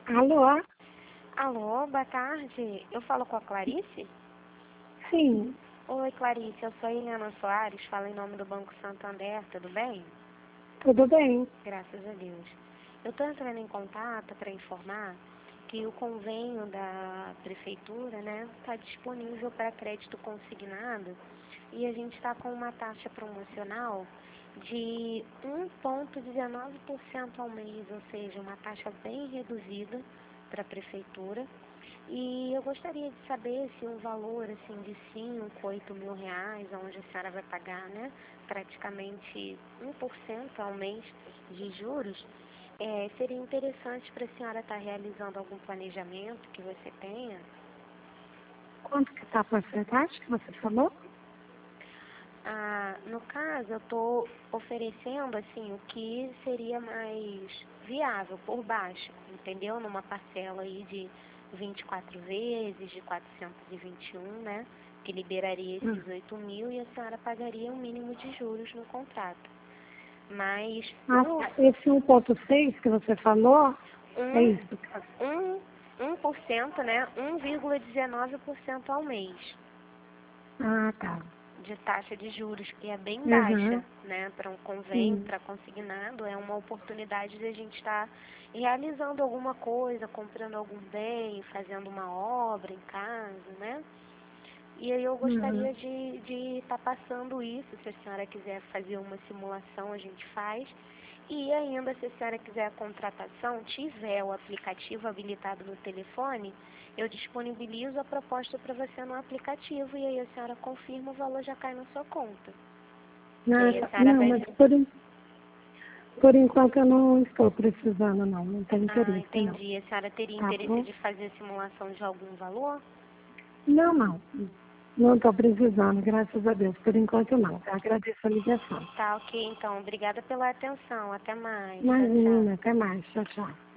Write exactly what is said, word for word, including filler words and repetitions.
Alô? Alô, boa tarde. Eu falo com a Clarice? Sim, Oi, Clarice, eu sou a Helena Soares, falo em nome do Banco Santander, tudo bem? tudo bem. Graças a Deus. Eu estou entrando em contato para informar que o convênio da prefeitura, né, está disponível para crédito consignado e a gente está com uma taxa promocional de um vírgula dezenove por cento ao mês, ou seja, uma taxa bem reduzida para a prefeitura. E eu gostaria de saber se um valor assim de cinco, oito mil reais, onde a senhora vai pagar, né, praticamente um por cento ao mês de juros, é, seria interessante para a senhora estar realizando algum planejamento que você tenha. Quanto que está a porcentagem que você falou? Ah, no caso, eu estou oferecendo assim o que seria mais viável por baixo, entendeu? Numa parcela aí de vinte e quatro vezes, de quatrocentos e vinte e um, né? Que liberaria Hum. esses oito mil e a senhora pagaria um mínimo de juros no contrato. Mas Ah, o tá. Esse um ponto seis que você falou, é um, isso. Tá? um, um por cento, né? um vírgula dezenove por cento ao mês Ah, tá. de taxa de juros, que é bem baixa, Uhum. né, para um convênio, Sim. para consignado, é uma oportunidade de a gente estar realizando alguma coisa, comprando algum bem, fazendo uma obra em casa, né? E aí eu Uhum. gostaria de estar passando isso, se a senhora quiser fazer uma simulação, a gente faz. E ainda, se a senhora quiser a contratação, tiver o aplicativo habilitado no telefone, eu disponibilizo a proposta para você no aplicativo e aí a senhora confirma, o valor já cai na sua conta. Que Ah, aí a tá. senhora Não, vai... mas por, en- por enquanto eu não estou precisando, não. Não tenho Ah, interesse, não. entendi. A senhora teria Tá interesse bom? de fazer simulação de algum valor? Não, não. Não estou precisando, graças a Deus. Por enquanto, não. Eu agradeço a ligação. Tá, ok, então. Obrigada pela atenção. Até mais. Tchau, tchau. Imagina, até mais. Tchau, tchau.